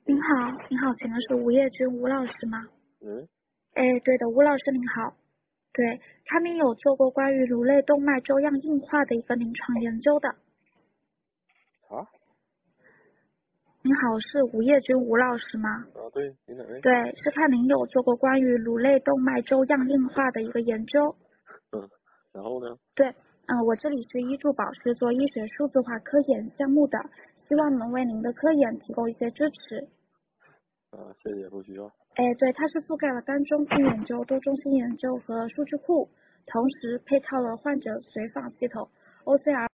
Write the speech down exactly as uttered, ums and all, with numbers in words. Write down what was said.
您好，您好，请问是吴业军吴老师吗？ 嗯， 哎，对的，吴老师您好。对，他们有做过关于颅内动脉粥样硬化的一个临床研究的。 啥？ 您好，是吴业军吴老师吗？ 啊，对，你哪位？ 对，是看您有做过关于颅内动脉粥样硬化的一个研究。 嗯，然后呢？ 对，嗯、呃，我这里是医助宝，是做医学数字化科研项目的，希望能为您的科研提供一些支持。 啊，谢谢，不需要。 哎，对，它是覆盖了单中心研究、多中心研究和数据库，同时配套了患者随访系统 O C R。